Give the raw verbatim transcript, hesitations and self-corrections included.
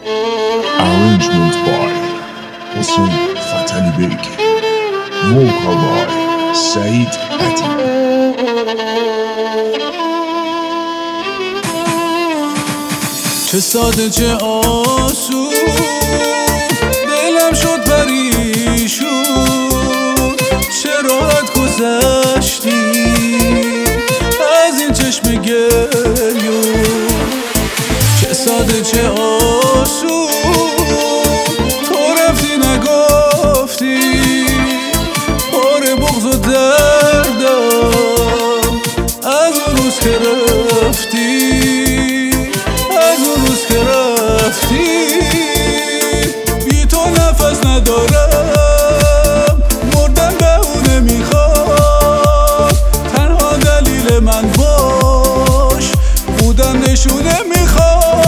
Arrangement by Hussein Fatali Beg. Vocal by Said Ati. چه ساده چه آسون دلم شد پریشون، چه راحت گذشتی از این چشم گریون. چه ساده چه آسون تو رفتی نگفتی، پاره بغض و دردم از اون روز که رفتی، از اون روز که رفتی. بی تو نفس ندارم، مردن بهونه میخواد، تنها دلیل من باش، بودن نشونه میخواد.